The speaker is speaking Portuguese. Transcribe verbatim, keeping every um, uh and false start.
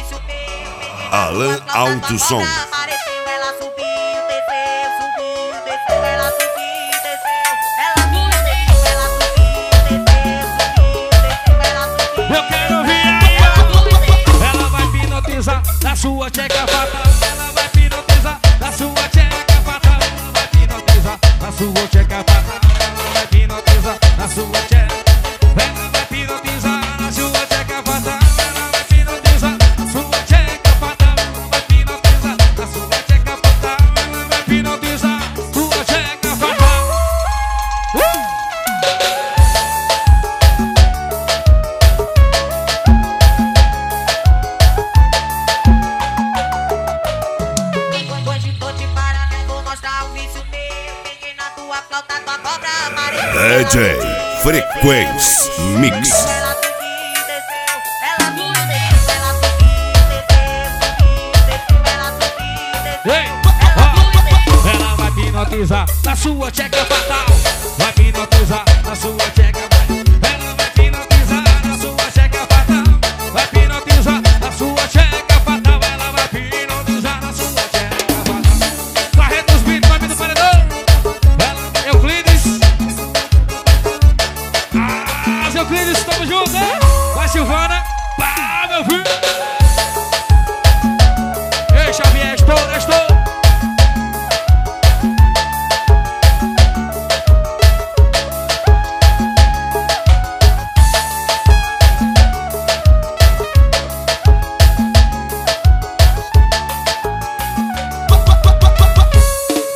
Alan Alto Som. Ela subiu, desceu, subiu, desceu, ela subiu, desceu, ela subiu, ela subiu, desceu, subiu, desceu, ela subiu. Eu quero ouvir aí, ela vai hipnotizar na sua tcheca fatal. Ela vai hipnotizar na sua tcheca fatal. Ela vai hipnotizar na sua tcheca fatal. Ela vai hipnotizar na sua tcheca. Ela vai hipnotizar na sua tcheca fatal. Ela vai hipnotizar na sua tcheca fatal. Ela vai hipnotizar na sua tcheca fatal. Ela vai hipnotizar na sua tcheca fatal. Hoje tô te parando, vou mostrar o vício meu. Peguei na tua flauta, tua cobra amarela. D J Frequência Mix. Ela subiu, desceu, ela subiu, desceu, ela subiu, desceu, ela subiu, desceu, Ei, ela subiu, desceu. ó, ela vai hipnotizar na sua tcheca fatal. Vai hipnotizar na sua tcheca fatal. Ela vai hipnotizar na sua tcheca fatal. Vai hipnotizar na sua tcheca fatal. Ela vai hipnotizar na sua tcheca fatal. Carreta os beats, vai vir do paredão. Ela, Euclides. Ah, Euclides, tamo junto, hein? Vai, Silvana. Pá, meu filho.